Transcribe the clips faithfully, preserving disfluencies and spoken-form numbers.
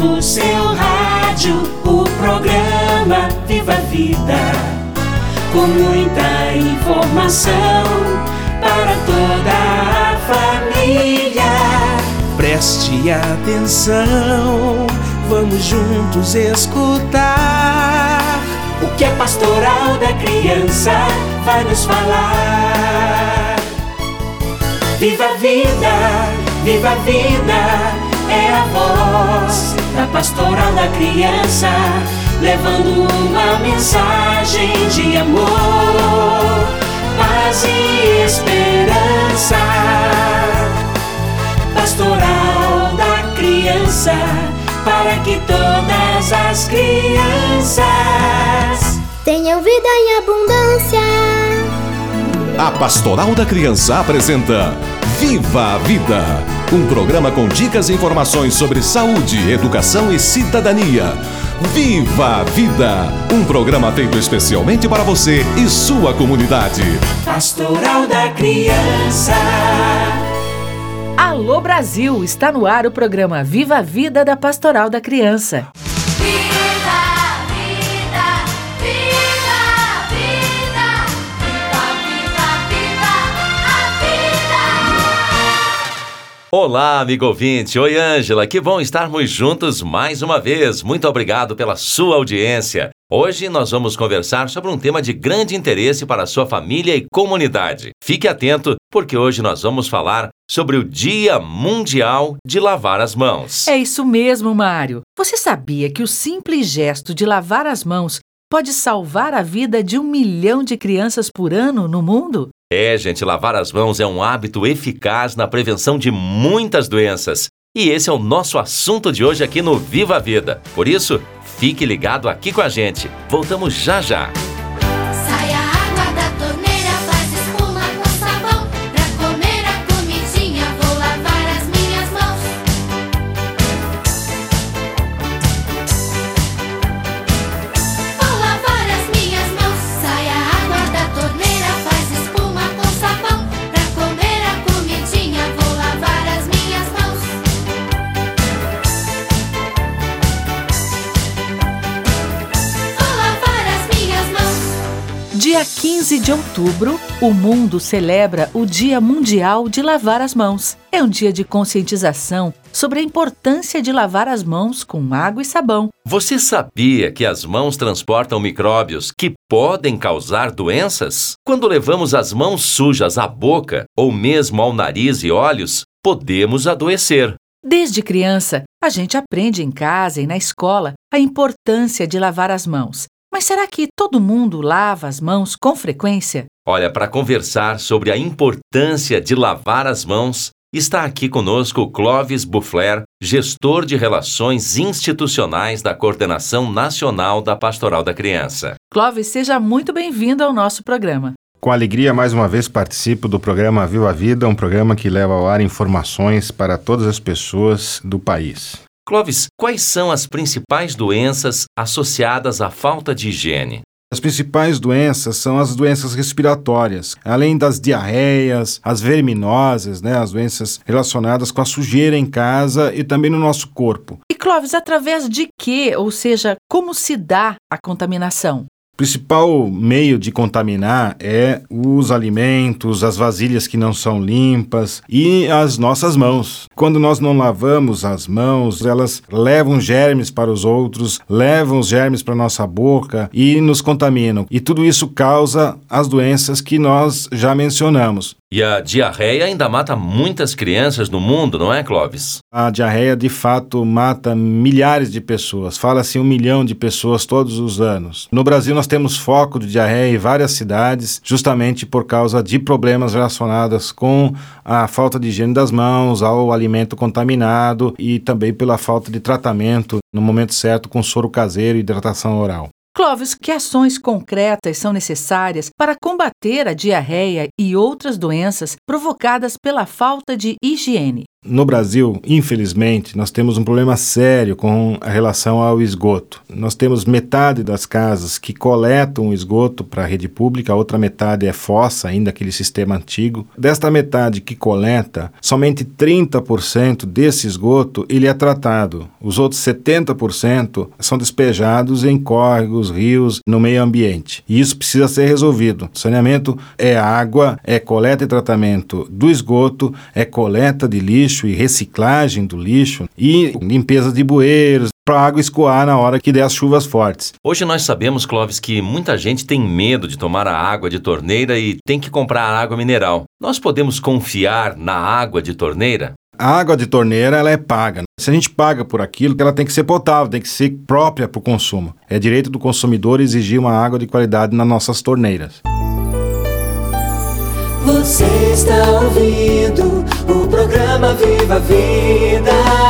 no seu rádio o programa Viva a Vida, com muita informação para toda a família. Preste atenção, vamos juntos escutar o que a Pastoral da Criança vai nos falar. Viva a vida, viva a vida, é a voz da Pastoral da Criança, levando uma mensagem de amor, paz e esperança. Pastoral da Criança, para que todas as crianças tenham vida em abundância. A Pastoral da Criança apresenta Viva a Vida, um programa com dicas e informações sobre saúde, educação e cidadania. Viva a Vida, um programa feito especialmente para você e sua comunidade. Pastoral da Criança. Alô Brasil, está no ar o programa Viva a Vida da Pastoral da Criança. Olá, amigo ouvinte. Oi, Ângela. Que bom estarmos juntos mais uma vez. Muito obrigado pela sua audiência. Hoje nós vamos conversar sobre um tema de grande interesse para a sua família e comunidade. Fique atento, porque hoje nós vamos falar sobre o Dia Mundial de Lavar as Mãos. É isso mesmo, Mário. Você sabia que o simples gesto de lavar as mãos pode salvar a vida de um milhão de crianças por ano no mundo? É, gente, lavar as mãos é um hábito eficaz na prevenção de muitas doenças. E esse é o nosso assunto de hoje aqui no Viva a Vida. Por isso, fique ligado aqui com a gente. Voltamos já já. Sai a água da torneira, faz espuma com sabão. Pra comer a comidinha, vou lavar as minhas mãos. Vou lavar as minhas mãos. Sai a água da torneira, faz espuma com sabão. Pra comer a comidinha, vou lavar as minhas mãos. Vou lavar as minhas mãos. Dia quinze de outubro, o mundo celebra o Dia Mundial de Lavar as Mãos. É um dia de conscientização sobre a importância de lavar as mãos com água e sabão. Você sabia que as mãos transportam micróbios que podem causar doenças? Quando levamos as mãos sujas à boca ou mesmo ao nariz e olhos, podemos adoecer. Desde criança, a gente aprende em casa e na escola a importância de lavar as mãos. Mas será que todo mundo lava as mãos com frequência? Olha, para conversar sobre a importância de lavar as mãos, está aqui conosco o Clóvis Buffler, gestor de Relações Institucionais da Coordenação Nacional da Pastoral da Criança. Clóvis, seja muito bem-vindo ao nosso programa. Com alegria, mais uma vez participo do programa Viva a Vida, um programa que leva ao ar informações para todas as pessoas do país. Clóvis, quais são as principais doenças associadas à falta de higiene? As principais doenças são as doenças respiratórias, além das diarreias, as verminoses, né, as doenças relacionadas com a sujeira em casa e também no nosso corpo. E Clóvis, através de quê? Ou seja, como se dá a contaminação? O principal meio de contaminar é os alimentos, as vasilhas que não são limpas e as nossas mãos. Quando nós não lavamos as mãos, elas levam germes para os outros, levam os germes para a nossa boca e nos contaminam. E tudo isso causa as doenças que nós já mencionamos. E a diarreia ainda mata muitas crianças no mundo, não é, Clóvis? A diarreia, de fato, mata milhares de pessoas. Fala-se um milhão de pessoas todos os anos. No Brasil, nós temos foco de diarreia em várias cidades, justamente por causa de problemas relacionados com a falta de higiene das mãos, ao alimento contaminado e também pela falta de tratamento no momento certo com soro caseiro e hidratação oral. Clóvis, que ações concretas são necessárias para combater a diarreia e outras doenças provocadas pela falta de higiene? No Brasil, infelizmente, nós temos um problema sério com relação ao esgoto. Nós temos metade das casas que coletam o esgoto para a rede pública, a outra metade é fossa, ainda aquele sistema antigo. Desta metade que coleta, somente trinta por cento desse esgoto ele é tratado. Os outros setenta por cento são despejados em córregos, rios, no meio ambiente. E isso precisa ser resolvido. Saneamento é água, é coleta e tratamento do esgoto, é coleta de lixo e reciclagem do lixo e limpeza de bueiros para a água escoar na hora que der as chuvas fortes. Hoje nós sabemos, Clóvis, que muita gente tem medo de tomar a água de torneira e tem que comprar água mineral. Nós podemos confiar na água de torneira? A água de torneira ela é paga. Se a gente paga por aquilo, ela tem que ser potável, tem que ser própria para o consumo. É direito do consumidor exigir uma água de qualidade nas nossas torneiras. Você está ouvindo o programa Viva a Vida.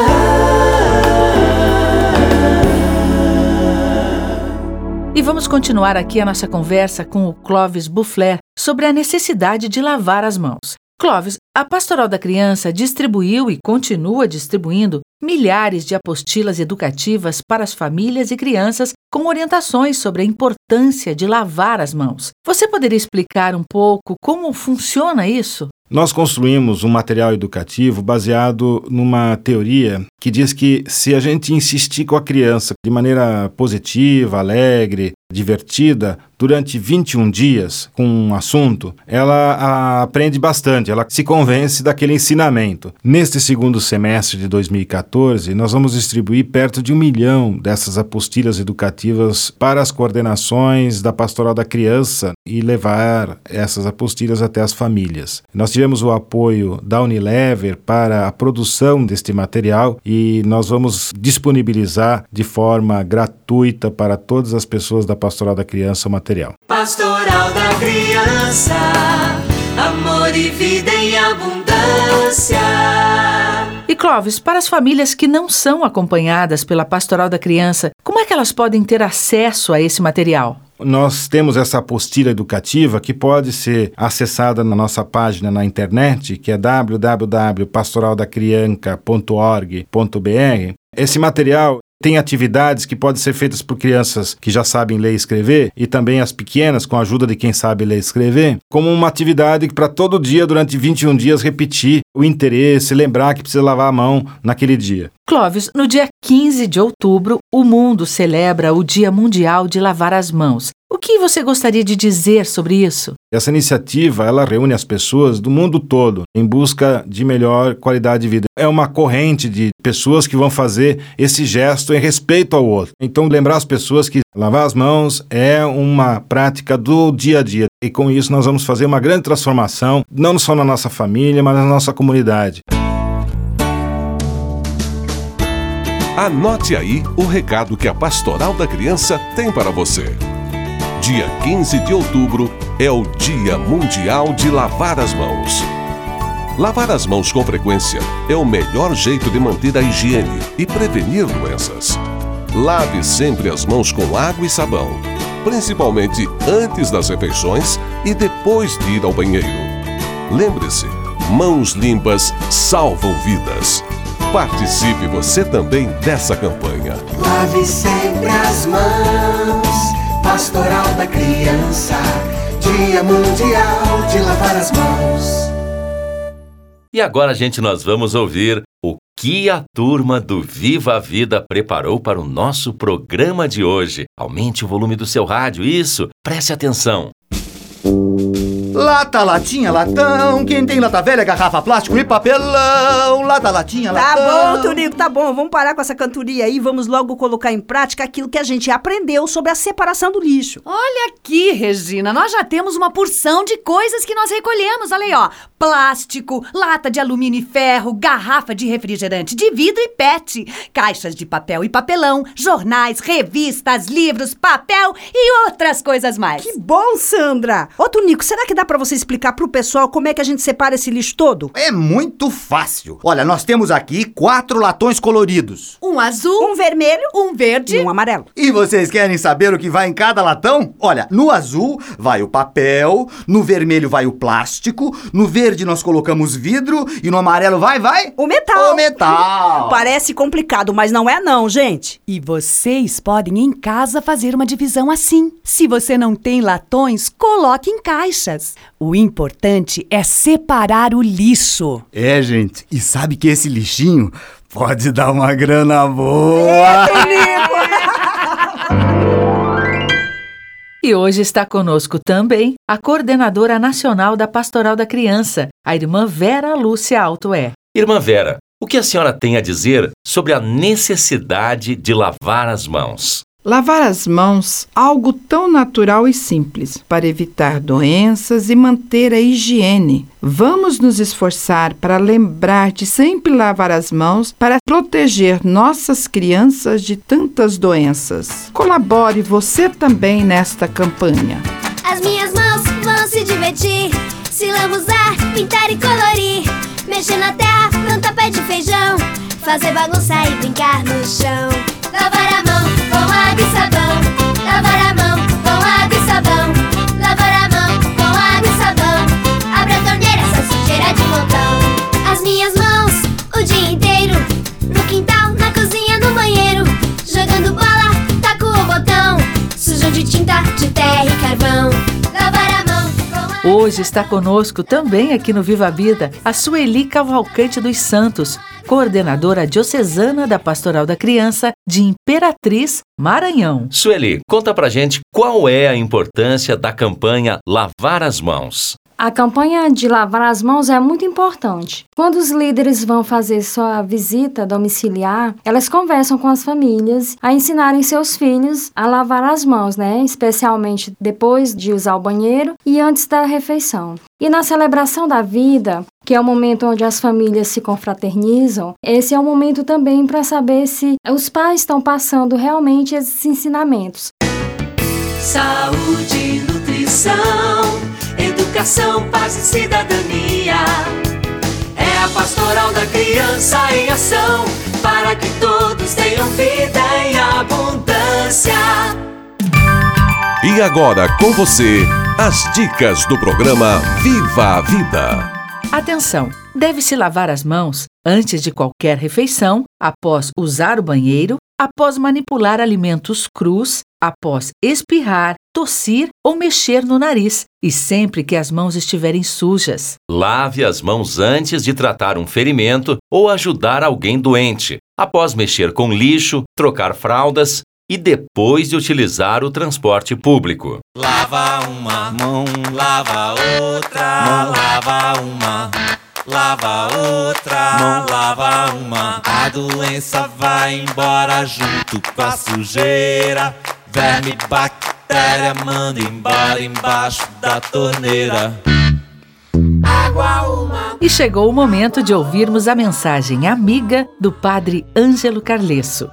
E vamos continuar aqui a nossa conversa com o Clóvis Buffler sobre a necessidade de lavar as mãos. Clóvis, a Pastoral da Criança distribuiu e continua distribuindo milhares de apostilas educativas para as famílias e crianças com orientações sobre a importância de lavar as mãos. Você poderia explicar um pouco como funciona isso? Nós construímos um material educativo baseado numa teoria que diz que se a gente insistir com a criança de maneira positiva, alegre, divertida, durante vinte e um dias com um assunto, ela a, aprende bastante, ela se convence daquele ensinamento. Neste segundo semestre de dois mil e catorze, nós vamos distribuir perto de um milhão dessas apostilas educativas para as coordenações da Pastoral da Criança e levar essas apostilas até as famílias. Nós tivemos o apoio da Unilever para a produção deste material e nós vamos disponibilizar de forma gratuita para todas as pessoas da Pastoral da Criança o material. Pastoral da Criança, amor e vida em abundância. E Clóvis, para as famílias que não são acompanhadas pela Pastoral da Criança, como é que elas podem ter acesso a esse material? Nós temos essa apostila educativa que pode ser acessada na nossa página na internet, que é w w w ponto pastoral da criança ponto org ponto b r. Esse material tem atividades que podem ser feitas por crianças que já sabem ler e escrever e também as pequenas, com a ajuda de quem sabe ler e escrever, como uma atividade para todo dia, durante vinte e um dias, repetir o interesse, lembrar que precisa lavar a mão naquele dia. Clóvis, no dia quinze de outubro, o mundo celebra o Dia Mundial de Lavar as Mãos. O que você gostaria de dizer sobre isso? Essa iniciativa, ela reúne as pessoas do mundo todo em busca de melhor qualidade de vida. É uma corrente de pessoas que vão fazer esse gesto em respeito ao outro. Então, lembrar as pessoas que lavar as mãos é uma prática do dia a dia. E com isso nós vamos fazer uma grande transformação, não só na nossa família, mas na nossa comunidade. Anote aí o recado que a Pastoral da Criança tem para você. Dia quinze de outubro é o Dia Mundial de Lavar as Mãos. Lavar as mãos com frequência é o melhor jeito de manter a higiene e prevenir doenças. Lave sempre as mãos com água e sabão, principalmente antes das refeições e depois de ir ao banheiro. Lembre-se, mãos limpas salvam vidas. Participe você também dessa campanha. Lave sempre as mãos. Pastoral da Criança, Dia Mundial de Lavar as Mãos. E agora, gente, nós vamos ouvir o que a turma do Viva a Vida preparou para o nosso programa de hoje. Aumente o volume do seu rádio, isso, preste atenção. Lata, latinha, latão, quem tem lata velha, garrafa, plástico e papelão. Lata, latinha, latão. Tá bom, Tonico, tá bom. Vamos parar com essa cantoria aí. Vamos logo colocar em prática aquilo que a gente aprendeu sobre a separação do lixo. Olha aqui, Regina, nós já temos uma porção de coisas que nós recolhemos. Olha aí, ó. Plástico, lata de alumínio e ferro, garrafa de refrigerante de vidro e pet, caixas de papel e papelão, jornais, revistas, livros, papel e outras coisas mais. Que bom, Sandra. Ô, Tonico, será que dá dá pra você explicar pro pessoal como é que a gente separa esse lixo todo? É muito fácil. Olha, nós temos aqui quatro latões coloridos. Um azul, Um vermelho um verde. e um amarelo. E vocês querem saber o que vai em cada latão? Olha, no azul vai o papel, no vermelho vai o plástico, no verde nós colocamos vidro e no amarelo vai, vai? O metal. O metal. Parece complicado, mas não é não, gente. E vocês podem em casa fazer uma divisão assim. Se você não tem latões, coloque em caixas. O importante é separar o lixo. É, gente, e sabe que esse lixinho pode dar uma grana boa. E hoje está conosco também a coordenadora nacional da Pastoral da Criança, a irmã Vera Lúcia Altoé. Irmã Vera, o que a senhora tem a dizer sobre a necessidade de lavar as mãos? Lavar as mãos, algo tão natural e simples, para evitar doenças e manter a higiene. Vamos nos esforçar para lembrar de sempre lavar as mãos para proteger nossas crianças de tantas doenças. Colabore você também nesta campanha. As minhas mãos vão se divertir, se lambuzar, pintar e colorir, mexer na terra, plantar pé de feijão, fazer bagunça e brincar no chão. Lavar a mão com água e sabão, lavar a mão com água e sabão, lavar a mão com água e sabão, abre a torneira, essa sujeira de montão. As minhas mãos o dia inteiro, no quintal, na cozinha, no banheiro, jogando bola, taco o botão, sujam de tinta, de terra e carvão. Lavar a mão com água. Hoje está conosco também aqui no Viva a Vida a Sueli Cavalcante dos Santos, coordenadora diocesana da Pastoral da Criança de Imperatriz, Maranhão. Sueli, conta pra gente qual é a importância da campanha Lavar as Mãos. A campanha de lavar as mãos é muito importante. Quando os líderes vão fazer sua visita domiciliar, elas conversam com as famílias a ensinarem seus filhos a lavar as mãos, né? Especialmente depois de usar o banheiro e antes da refeição. E na celebração da vida, que é o momento onde as famílias se confraternizam, esse é o momento também para saber se os pais estão passando realmente esses ensinamentos. Saúde, nutrição, educação, paz e cidadania. É a Pastoral da Criança em ação, para que todos tenham vida em abundância. E agora com você, as dicas do programa Viva a Vida. Atenção! Deve-se lavar as mãos antes de qualquer refeição, após usar o banheiro, após manipular alimentos crus, após espirrar, tossir ou mexer no nariz e sempre que as mãos estiverem sujas. Lave as mãos antes de tratar um ferimento ou ajudar alguém doente, após mexer com lixo, trocar fraldas e depois de utilizar o transporte público. Lava uma mão, lava outra, mão, lava uma, lava outra, mão, lava uma. A doença vai embora junto com a sujeira, verme e bactéria manda embora embaixo da torneira. Água uma. E chegou o momento de ouvirmos a mensagem amiga do Padre Ângelo Carlesso.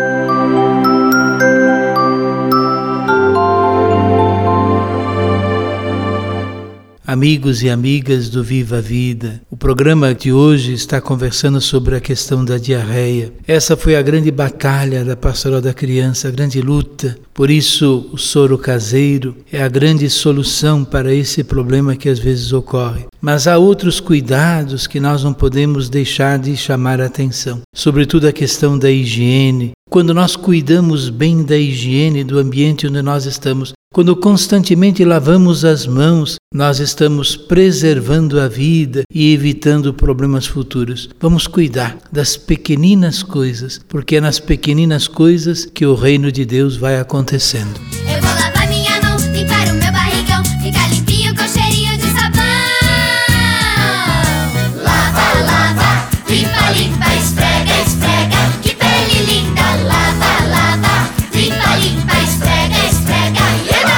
Amigos e amigas do Viva a Vida, o programa de hoje está conversando sobre a questão da diarreia. Essa foi a grande batalha da Pastoral da Criança, a grande luta. Por isso, o soro caseiro é a grande solução para esse problema que às vezes ocorre. Mas há outros cuidados que nós não podemos deixar de chamar a atenção. Sobretudo a questão da higiene. Quando nós cuidamos bem da higiene do ambiente onde nós estamos, quando constantemente lavamos as mãos, nós estamos preservando a vida e evitando problemas futuros. Vamos cuidar das pequeninas coisas, porque é nas pequeninas coisas que o reino de Deus vai acontecendo. Eu vou lavar minha mão, limpar o meu barrigão, ficar limpinho com cheirinho de sabão. Lava, lava, limpa, limpa, esfrega, esfrega, que pele linda. Lava, lava, limpa, limpa, esfrega, esfrega, eba!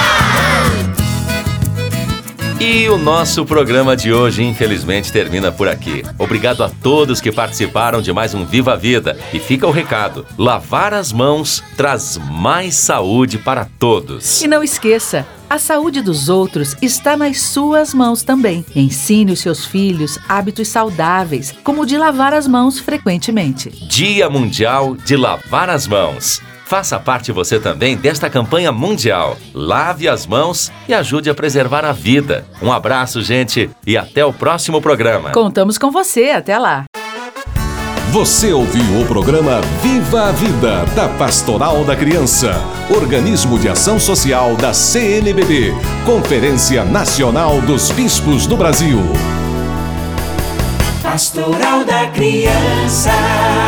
E o nosso programa de hoje, infelizmente, termina por aqui. Obrigado a todos que participaram de mais um Viva a Vida. E fica o recado: lavar as mãos traz mais saúde para todos. E não esqueça, A saúde dos outros está nas suas mãos também. Ensine os seus filhos hábitos saudáveis, como o de lavar as mãos frequentemente. Dia Mundial de Lavar as Mãos. Faça parte você também desta campanha mundial. Lave as mãos e ajude a preservar a vida. Um abraço, gente, e até o próximo programa. Contamos com você. Até lá. Você ouviu o programa Viva a Vida, da Pastoral da Criança, organismo de ação social da C N B B, Conferência Nacional dos Bispos do Brasil. Pastoral da Criança.